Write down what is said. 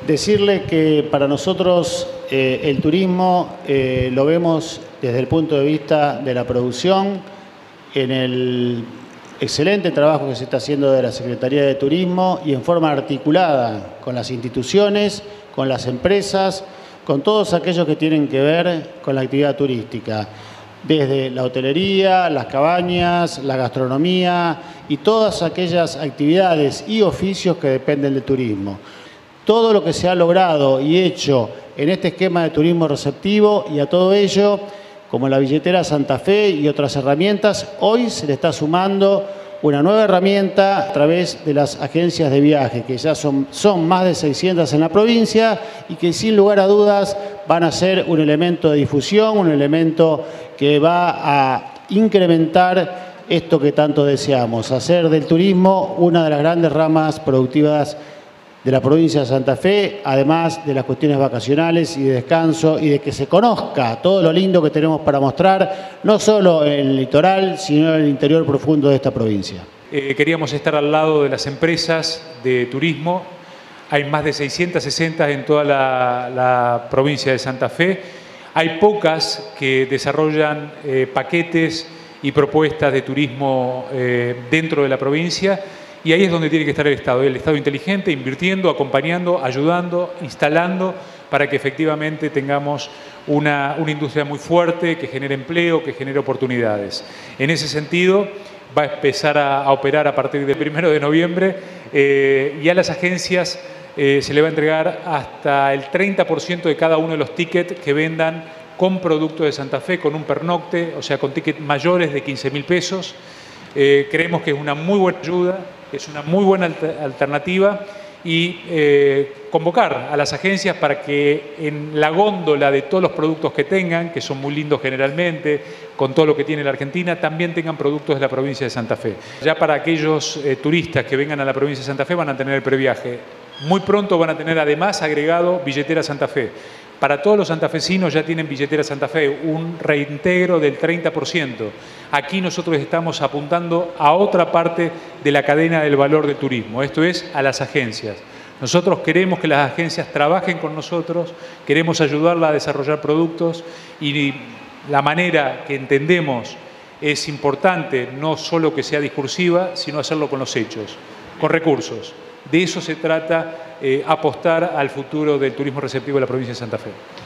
Decirle que para nosotros el turismo lo vemos desde el punto de vista de la producción, en el excelente trabajo que se está haciendo de la Secretaría de Turismo y en forma articulada con las instituciones, con las empresas, con todos aquellos que tienen que ver con la actividad turística, desde la hotelería, las cabañas, la gastronomía y todas aquellas actividades y oficios que dependen del turismo. Todo lo que se ha logrado y hecho en este esquema de turismo receptivo y a todo ello, como la billetera Santa Fe y otras herramientas, hoy se le está sumando una nueva herramienta a través de las agencias de viaje, que ya son más de 600 en la provincia y que sin lugar a dudas van a ser un elemento de difusión, un elemento que va a incrementar esto que tanto deseamos, hacer del turismo una de las grandes ramas productivas de la provincia de Santa Fe, además de las cuestiones vacacionales y de descanso y de que se conozca todo lo lindo que tenemos para mostrar, no solo en el litoral, sino en el interior profundo de esta provincia. Queríamos estar al lado de las empresas de turismo. Hay más de 660 en toda la provincia de Santa Fe. Hay pocas que desarrollan paquetes y propuestas de turismo dentro de la provincia. Y ahí es donde tiene que estar el Estado inteligente, invirtiendo, acompañando, ayudando, instalando, para que efectivamente tengamos una industria muy fuerte, que genere empleo, que genere oportunidades. En ese sentido, va a empezar a operar a partir del 1 de noviembre y a las agencias se le va a entregar hasta el 30% de cada uno de los tickets que vendan con producto de Santa Fe, con un pernocte, o sea, con tickets mayores de 15.000 pesos. Creemos que es una muy buena ayuda, es una muy buena alternativa y convocar a las agencias para que en la góndola de todos los productos que tengan, que son muy lindos generalmente, con todo lo que tiene la Argentina, también tengan productos de la provincia de Santa Fe. Ya para aquellos turistas que vengan a la provincia de Santa Fe van a tener el previaje. Muy pronto van a tener además agregado billetera Santa Fe. Para todos los santafesinos ya tienen billetera Santa Fe, un reintegro del 30%. Aquí nosotros estamos apuntando a otra parte de la cadena del valor del turismo, esto es a las agencias. Nosotros queremos que las agencias trabajen con nosotros, queremos ayudarlas a desarrollar productos y la manera que entendemos es importante no solo que sea discursiva, sino hacerlo con los hechos, con recursos. De eso se trata, apostar al futuro del turismo receptivo de la provincia de Santa Fe.